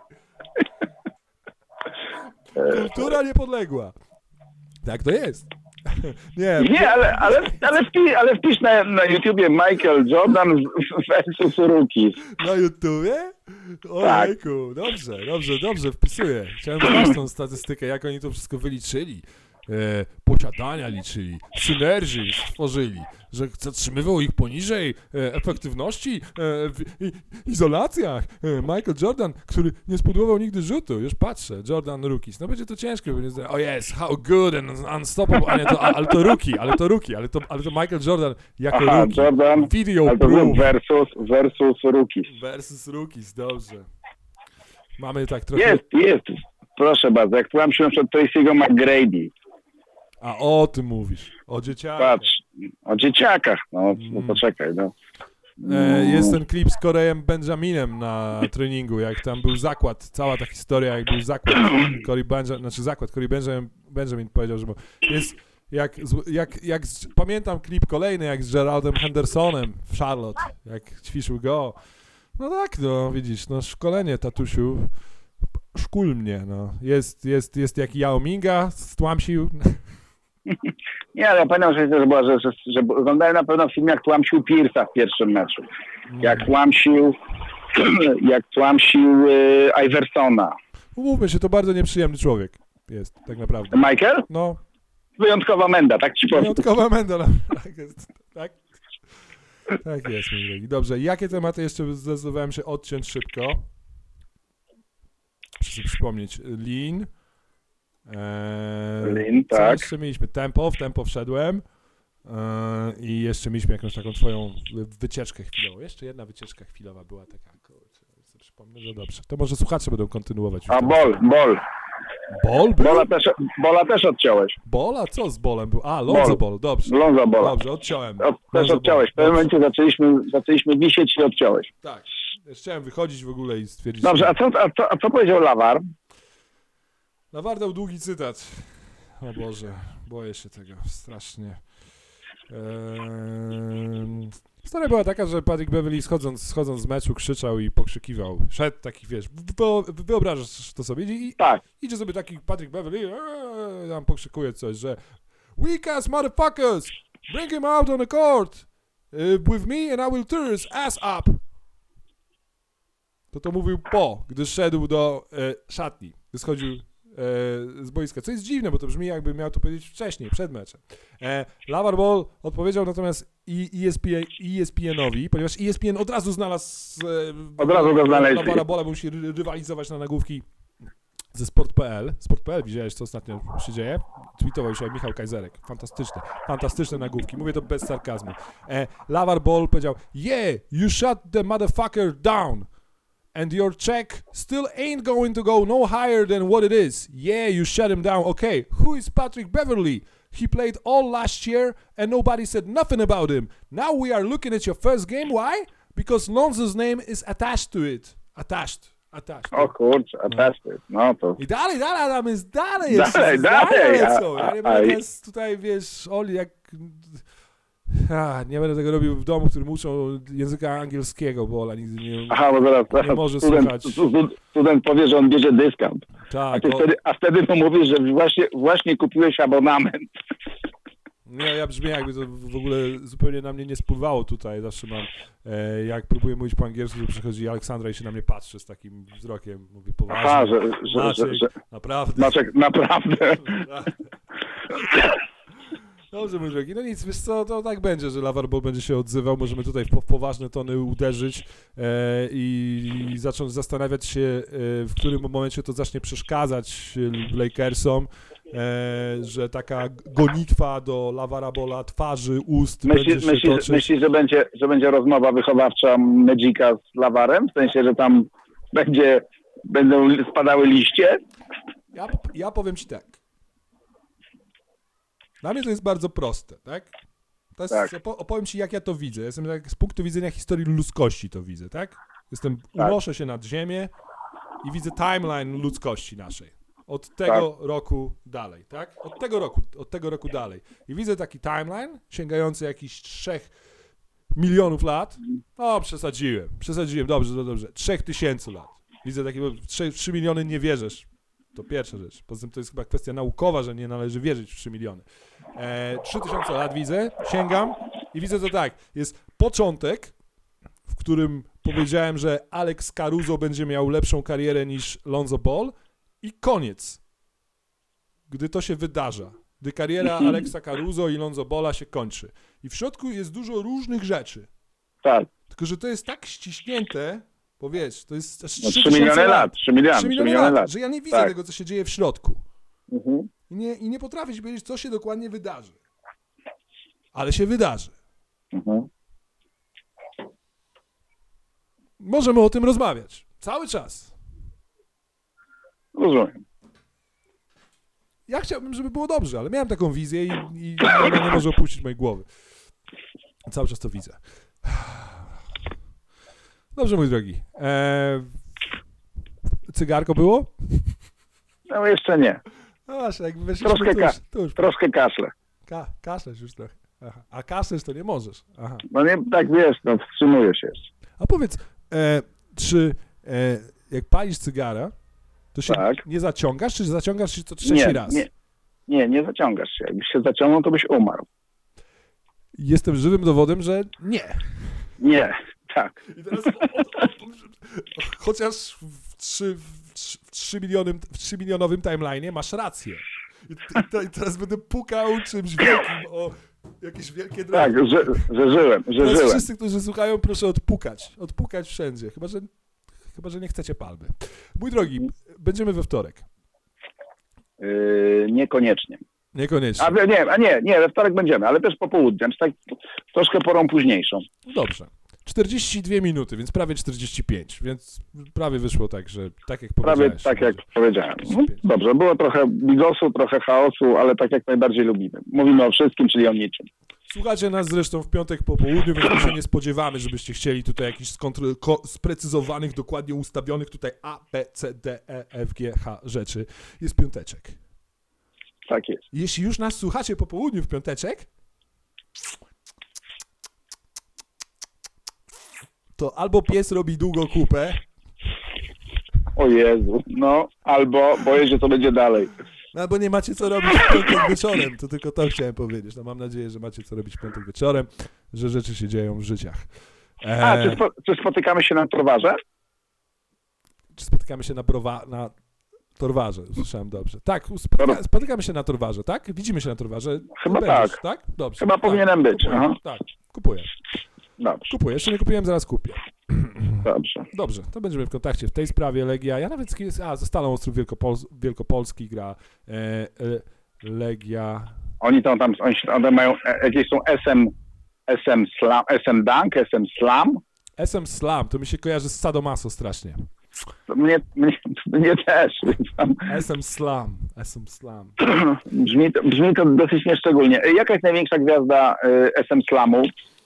Kultura niepodległa. Tak to jest. Nie, ale wpisz na YouTubie Michael Jordan versus Rookies. Na YouTubie? Ojejku, dobrze, wpisuję. Chciałem zobaczyć tą statystykę, jak oni to wszystko wyliczyli. Posiadania liczyli, synergii stworzyli, że zatrzymywał ich poniżej efektywności w izolacjach. Michael Jordan, który nie spudłował nigdy rzutu, już patrzę, Jordan Rookies. No będzie to ciężko, będzie how good and unstoppable, ale to rookie, ale to Michael Jordan jako rookie. Jordan, Video proof. Versus Rookies. Versus Rookies, dobrze. Mamy tak trochę... Jest. Proszę bardzo, jak słucham się na przykład Tracy'ego McGrady. A o tym mówisz, o dzieciakach. Patrz, o dzieciakach, no poczekaj, no. Jest ten klip z Korejem Benjaminem na treningu, jak tam był zakład, cała ta historia, jak był zakład. Corey Benjamin powiedział, że jest pamiętam klip kolejny, jak z Geraldem Hendersonem w Charlotte, jak ćwiczył go. No tak, no widzisz, no szkolenie, tatusiu. Szkól mnie, no. Jest jak Yao Minga stłamsił. Nie, ale ja pamiętam, że oglądałem na pewno film, jak tłamsił Pierce'a w pierwszym meczu. Jak tłamsił Iversona. Umówmy się, to bardzo nieprzyjemny człowiek jest, tak naprawdę. Michael? No. Wyjątkowa menda, tak ci powiem. Wyjątkowa menda, tak jest, tak? Tak jest, mój drogi. Dobrze, jakie tematy jeszcze zdecydowałem się odciąć szybko? Muszę sobie przypomnieć. Lean. Co tak. jeszcze mieliśmy? W tempo wszedłem. I jeszcze mieliśmy jakąś taką twoją wycieczkę chwilową. Jeszcze jedna wycieczka chwilowa była taka. Kurczę, sobie przypomnę, że dobrze. To może słuchacze będą kontynuować. A Bol. Bol był? Bola też odciąłeś. Bola? Co z Bolem był? A, Lonzo Ball, dobrze. Lonzo Bola. Dobrze, odciąłem. Też odciąłeś. W pewnym momencie zaczęliśmy wisieć i odciąłeś. Tak. Chciałem wychodzić w ogóle i stwierdzić... Dobrze, a co powiedział Lawar? Lawar dał długi cytat. O Boże, boję się tego strasznie. Historia była taka, że Patrick Beverley schodząc z meczu krzyczał i pokrzykiwał. Szedł taki, wiesz, wyobrażasz to sobie i tak. Idzie sobie taki Patrick Beverley, tam pokrzykuje coś, że weak ass motherfuckers, bring him out on the court with me and I will tear his ass up. To mówił gdy szedł do szatni, gdy schodził z boiska, co jest dziwne, bo to brzmi jakby miał to powiedzieć wcześniej, przed meczem. Lavar Ball odpowiedział natomiast ESPN-owi, ponieważ ESPN od razu znalazł go znaleźli. Lavara Balla, bo musi rywalizować na nagłówki ze Sport.pl. Sport.pl, widziałeś, co ostatnio się dzieje? Tweetował dzisiaj Michał Kajzerek. Fantastyczne nagłówki. Mówię to bez sarkazmu. Lavar Ball powiedział, yeah, you shut the motherfucker down. And your check still ain't going to go no higher than what it is. Yeah, you shut him down. Okay, who is Patrick Beverley? He played all last year and nobody said nothing about him. Now we are looking at your first game. Why? Because Lonzo's name is attached to it. Attached. O kurczę, attached. No to... I dalej, tam jest dalej. Dalej. Ja nie będę teraz tutaj, wiesz, Oli, jak... nie będę tego robił w domu, w którym uczą języka angielskiego, bo Ola nigdy nie może słuchać. Student powie, że on bierze dyskont. Tak, a wtedy mu mówisz, że właśnie kupiłeś abonament. Nie, ja brzmię jakby to w ogóle zupełnie na mnie nie spływało tutaj. Zawsze mam, jak próbuję mówić po angielsku, to przychodzi Aleksandra i się na mnie patrzy z takim wzrokiem. Mówię poważnie. Aha, Maciek, naprawdę. Maciek, naprawdę. Dobrze, mój drogi. No nic, wiesz co, to tak będzie, że Lavar Ball będzie się odzywał. Możemy tutaj w poważne tony uderzyć i zacząć zastanawiać się, w którym momencie to zacznie przeszkadzać Lakersom, że taka gonitwa do Lavara Balla twarzy, ust będzie się toczyć. Myślisz, że będzie rozmowa wychowawcza Magica z Lavarem? W sensie, że tam będą spadały liście? Ja powiem ci tak. Dla mnie to jest bardzo proste, tak? To jest, Tak. Opowiem ci, jak ja to widzę. Jestem tak z punktu widzenia historii ludzkości to widzę, tak? Unoszę się nad ziemię i widzę timeline ludzkości naszej. Od tego roku dalej, tak? Od tego roku dalej. I widzę taki timeline sięgający jakichś 3 milionów lat. No, przesadziłem, dobrze. 3000 lat. Widzę takiego 3 miliony nie wierzysz. To pierwsza rzecz. Poza tym to jest chyba kwestia naukowa, że nie należy wierzyć w 3 miliony. 3000 lat widzę, sięgam i widzę to tak. Jest początek, w którym powiedziałem, że Alex Caruso będzie miał lepszą karierę niż Lonzo Ball i koniec. Gdy to się wydarza. Gdy kariera Alexa Caruso i Lonzo Balla się kończy. I w środku jest dużo różnych rzeczy. Tak. Tylko, że to jest tak ściśnięte, bo wiesz, to jest aż 3 miliony lat. 3 miliony lat. Że ja nie widzę Tak. tego, co się dzieje w środku. Mhm. I nie potrafię ci powiedzieć, co się dokładnie wydarzy. Ale się wydarzy. Mhm. Możemy o tym rozmawiać. Cały czas. Rozumiem. Ja chciałbym, żeby było dobrze, ale miałem taką wizję i ona nie może opuścić mojej głowy. Cały czas to widzę. Dobrze, mój drogi. Cygarko było? No jeszcze nie. No właśnie, jakby weszliśmy, Troszkę kaszle. Kaszlesz już trochę. Aha. A kaszlesz to nie możesz. Aha. No nie, tak wiesz, no wstrzymujesz się jeszcze. A powiedz, czy jak palisz cygara, to się Tak. nie zaciągasz, czy zaciągasz się co trzeci raz? Nie zaciągasz się. Jakbyś się zaciągnął, to byś umarł. Jestem żywym dowodem, że nie. Nie, tak. I teraz chociaż w 3 milionowym timeline'ie masz rację. I teraz będę pukał czymś wielkim o jakieś wielkie drogi. Tak, że żyłem. Teraz wszyscy, którzy słuchają, proszę odpukać. Odpukać wszędzie. Chyba, że nie chcecie palmy. Mój drogi, będziemy we wtorek. Niekoniecznie. Niekoniecznie. Nie, we wtorek będziemy, ale też po południu, znaczy tak troszkę porą późniejszą. Dobrze. 42 minuty, więc prawie 45, więc prawie wyszło tak, że tak jak powiedziałeś. Prawie tak jak powiedziałem. No, dobrze, było trochę bigosu, trochę chaosu, ale tak jak najbardziej lubimy. Mówimy o wszystkim, czyli o niczym. Słuchacie nas zresztą w piątek po południu, więc my się nie spodziewamy, żebyście chcieli tutaj jakichś sprecyzowanych, dokładnie ustawionych tutaj A, B, C, D, E, F, G, H rzeczy. Jest piąteczek. Tak jest. Jeśli już nas słuchacie po południu w piąteczek, to albo pies robi długą kupę. O Jezu, no, albo boję się, co będzie dalej. No albo nie macie co robić w piątek wieczorem, to tylko to chciałem powiedzieć. No mam nadzieję, że macie co robić w piątek wieczorem, że rzeczy się dzieją w życiach. Czy spotykamy się na Torwarze? Czy spotykamy się na Torwarze? Usłyszałem dobrze. Tak, spotykamy się na Torwarze, tak? Widzimy się na Torwarze. Chyba Będziesz, tak. tak? Dobrze. Chyba tak, powinienem być. Kupuję. Aha. Tak, kupuję. Dobrze. Kupuję. Jeszcze nie kupiłem, zaraz kupię. Dobrze. Dobrze, to będziemy w kontakcie w tej sprawie. Legia, ja nawet ze Stalą Ostrów Wielkopolski gra Legia. Oni mają, jakieś są SM Slam, SM Dunk, SM Slam. SM Slam, to mi się kojarzy z Sadomaso strasznie. Mnie też. Tam SM Slam. brzmi to dosyć nieszczególnie. Jaka jest największa gwiazda SM Slamu?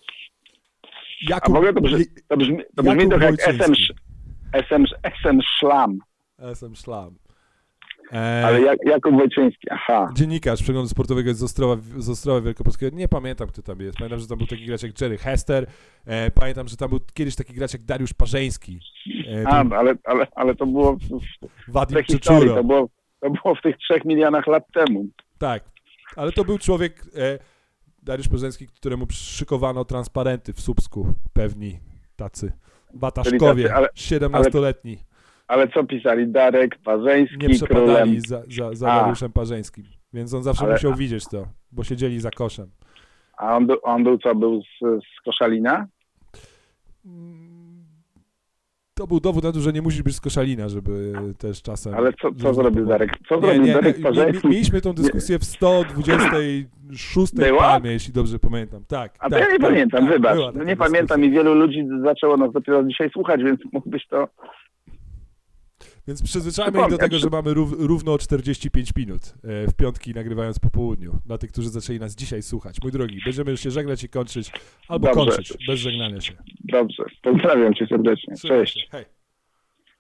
A w ogóle to brzmi trochę jak SM Szlam. SM Szlam. Ale Jakub Wojczyński, aha. Dziennikarz przeglądu sportowego z Ostrowa Wielkopolskiego. Nie pamiętam, kto tam jest. Pamiętam, że tam był taki gracz jak Jerry Hester. Pamiętam, że tam był kiedyś taki gracz jak Dariusz Parzeński. Ale to było w historii. To było w tych 3 milionach lat temu. Tak, ale to był człowiek, Dariusz Parzeński, któremu szykowano transparenty w Słupsku. Pewni tacy wataszkowie, 17-letni. Ale co pisali? Darek Parzeński nie przepadali królem. za Dariuszem Parzeńskim, więc on zawsze musiał widzieć to. bo siedzieli za koszem. A on był co? Był z Koszalina? To był dowód na to, że nie musisz być z Koszalina, żeby też czasem... Ale co zrobił Darek? Co zrobił Darek Parzecki? Mieliśmy tą dyskusję w 126 Była? palmie, jeśli dobrze pamiętam. Tak. A to ja nie pamiętam, wybacz. była taka Nie dyskusja. pamiętam i wielu ludzi zaczęło nas dopiero dzisiaj słuchać, więc mógłbyś to... Więc przyzwyczajmy ich do tego, że mamy równo 45 minut w piątki nagrywając po południu. Dla tych, którzy zaczęli nas dzisiaj słuchać. Mój drogi, będziemy się żegnać i kończyć, albo Dobrze. kończyć, bez żegnania się. Dobrze, pozdrawiam cię serdecznie. Trzymaj Cześć. się. Hej.